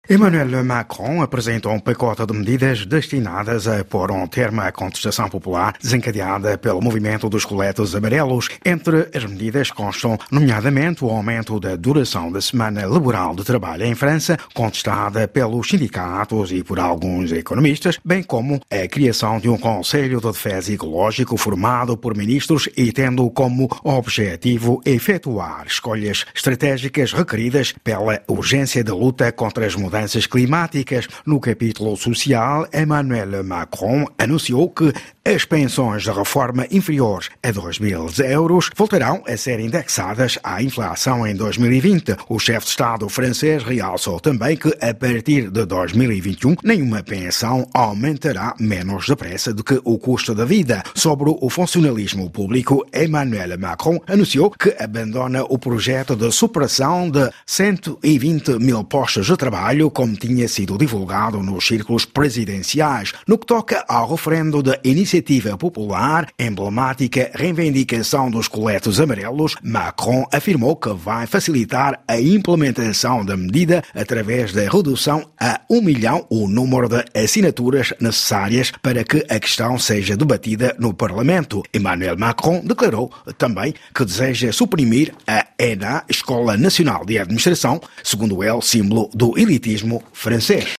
Emmanuel Macron apresentou um pacote de medidas destinadas a pôr um termo à contestação popular desencadeada pelo movimento dos coletes amarelos. Entre as medidas constam, nomeadamente, o aumento da duração da semana laboral de trabalho em França, contestada pelos sindicatos e por alguns economistas, bem como a criação de um Conselho de Defesa Ecológico formado por ministros e tendo como objetivo efetuar escolhas estratégicas requeridas pela urgência de luta contra as mudanças climáticas. No capítulo social, Emmanuel Macron anunciou que as pensões de reforma inferiores a 2.000 euros voltarão a ser indexadas à inflação em 2020. O chefe de Estado francês realçou também que, a partir de 2021, nenhuma pensão aumentará menos depressa do que o custo da vida. Sobre o funcionalismo público, Emmanuel Macron anunciou que abandona o projeto de supressão de 120 mil postos de trabalho, como tinha sido divulgado nos círculos presidenciais. No que toca ao referendo da Iniciativa Popular, emblemática reivindicação dos coletes amarelos, Macron afirmou que vai facilitar a implementação da medida através da redução a 1 milhão o número de assinaturas necessárias para que a questão seja debatida no Parlamento. Emmanuel Macron declarou também que deseja suprimir a ENA, Escola Nacional de Administração, segundo ele, símbolo do elitismo francês.